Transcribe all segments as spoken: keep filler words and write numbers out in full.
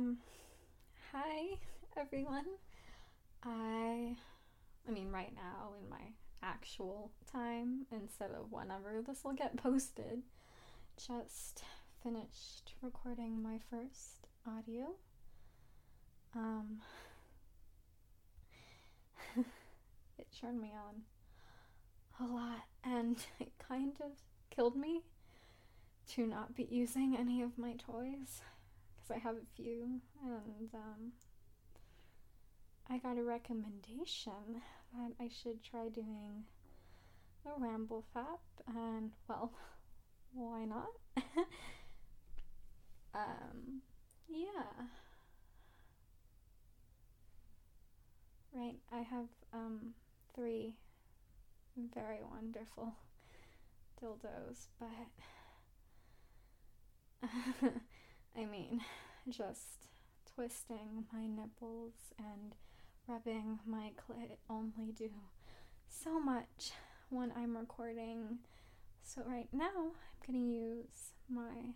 Um, hi everyone. I, I mean, right now in my actual time, instead of whenever this will get posted, just finished recording my first audio. Um, it turned me on a lot, and it kind of killed me to not be using any of my toys, because I have a few, and um, I got a recommendation that I should try doing a ramble fap, and well, why not? um, yeah. Right, I have um three very wonderful dildos, but I mean, just twisting my nipples and rubbing my clit only do so much when I'm recording. So right now I'm gonna use my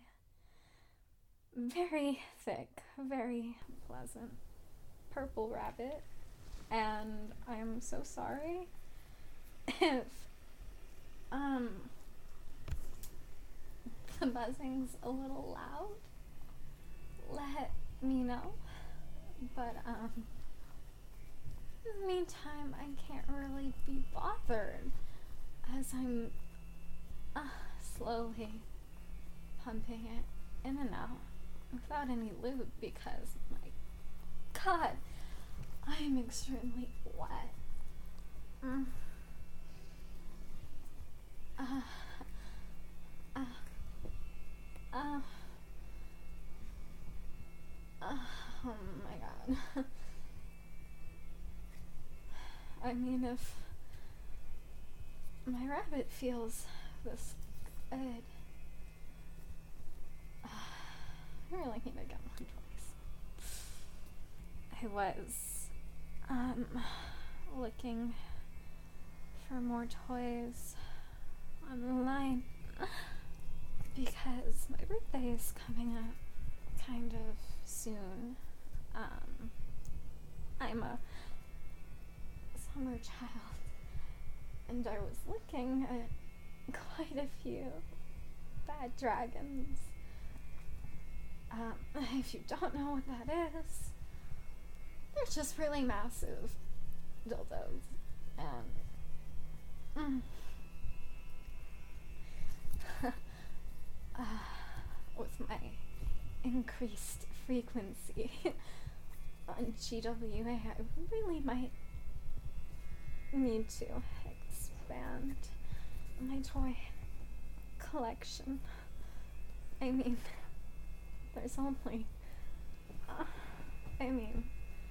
very thick, very pleasant purple rabbit, and I'm so sorry if um the buzzing's a little loud. Let me know. But um in the meantime, I can't really be bothered as I'm uh, slowly pumping it in and out without any lube, because my god, I am extremely wet. Mm. Uh, uh, uh, uh, oh my god. I mean, if my rabbit feels this good, uh, I really need to get one twice. I was um looking for more toys online because my birthday is coming up kind of soon. Um, I'm a summer child, and I was looking at quite a few bad dragons. Um, if you don't know what that is, they're just really massive dildos, and mm, uh, with my increased frequency on G W A, I really might need to expand my toy collection. I mean, there's only, uh, I mean,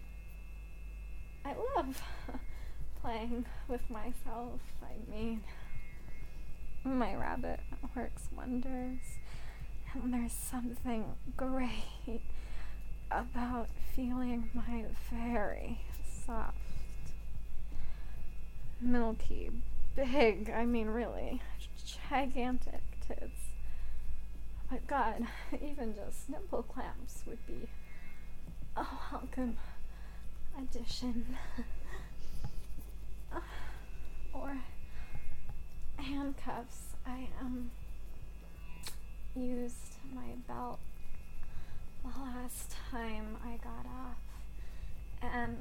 I love playing with myself. I mean, my rabbit works wonders, and there's something great about feeling my very soft, milky, big, I mean really, gigantic tits. But god, even just nipple clamps would be a welcome addition. uh, or handcuffs. I um used my belt the last time I got off, and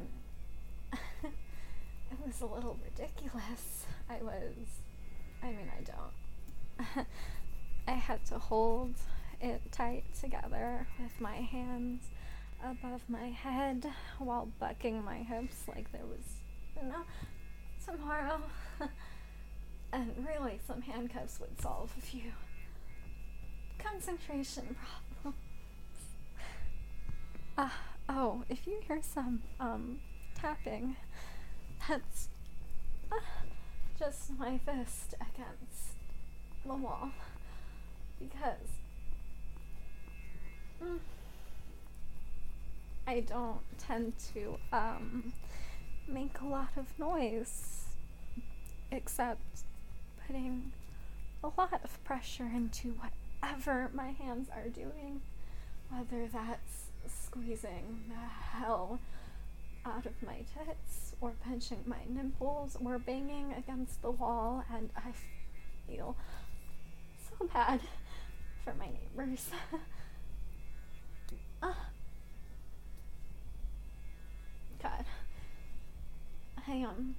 it was a little ridiculous. I was, I mean, I don't. I had to hold it tight together with my hands above my head while bucking my hips like there was, you know, tomorrow. And really, some handcuffs would solve a few concentration problems. Uh, oh, if you hear some um, tapping, that's uh, just my fist against the wall, because mm, I don't tend to um, make a lot of noise, except putting a lot of pressure into whatever my hands are doing Whether that's squeezing the hell out of my tits, or pinching my nipples, or banging against the wall, and I feel so bad for my neighbors. uh, God. I, um,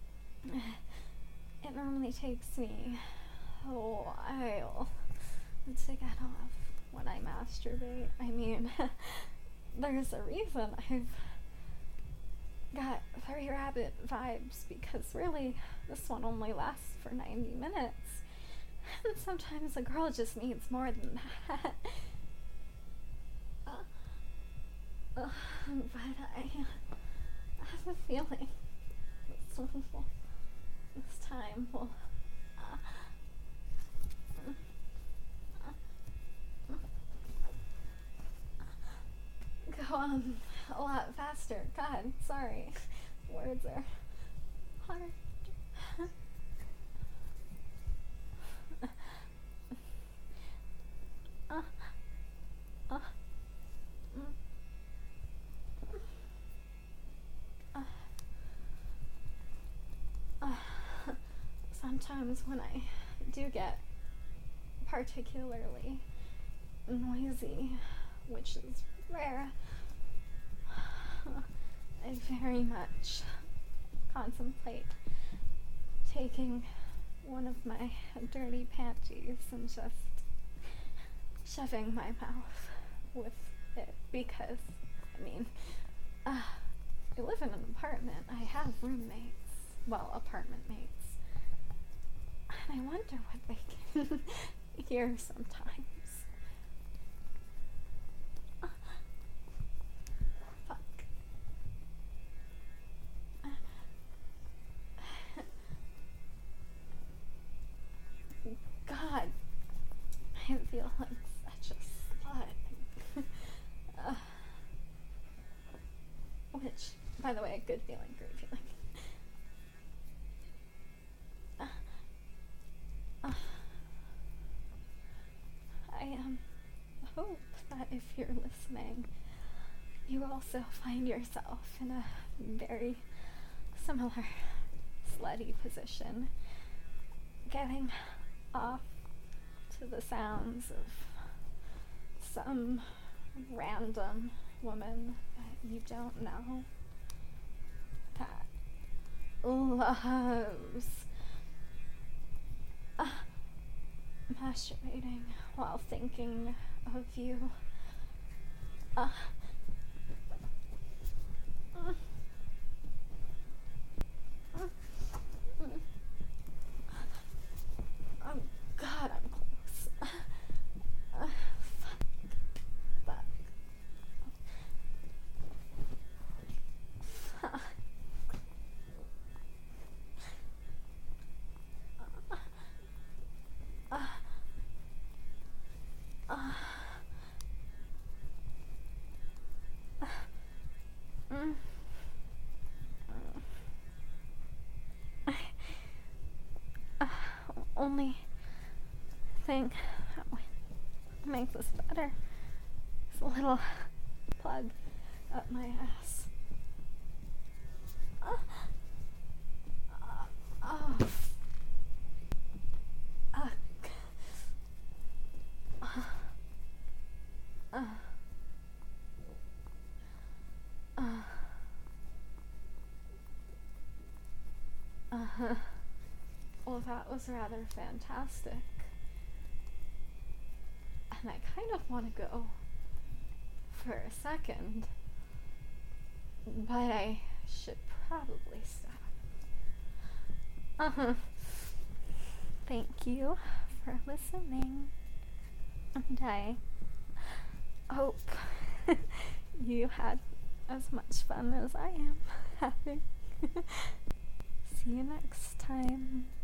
it normally takes me a while to get off when I masturbate. I mean, there's a reason I've got Three Rabbit vibes, because really, this one only lasts for ninety minutes. And sometimes a girl just needs more than that. Uh, uh, but I, I have a feeling this one will, this time will, uh, go on a lot faster. God, sorry. Words are hard. uh, uh, mm, uh, uh, sometimes when I do get particularly noisy, which is rare, I very much contemplate taking one of my dirty panties and just shoving my mouth with it, because, I mean, uh, I live in an apartment. I have roommates, well, apartment mates, and I wonder what they can hear sometimes. God, I feel like such a slut. uh, which, by the way, good feeling, great feeling. Uh, uh, I um, hope that if you're listening, you also find yourself in a very similar slutty position, getting off to the sounds of some random woman that you don't know that loves uh, masturbating while thinking of you. Uh, mm, mm, mm. Oh God, I'm close. Uh, fuck. Fuck. Fuck. Uh, uh, uh, mm, uh, uh, only thing that would make this better is a little plug up my ass. Uh, uh, oh. Uh, uh, uh, uh, uh-huh. Well, that was rather fantastic. And I kind of want to go for a second, but I should probably stop. Uh-huh. Thank you for listening, and I hope you had as much fun as I am having. See you next time.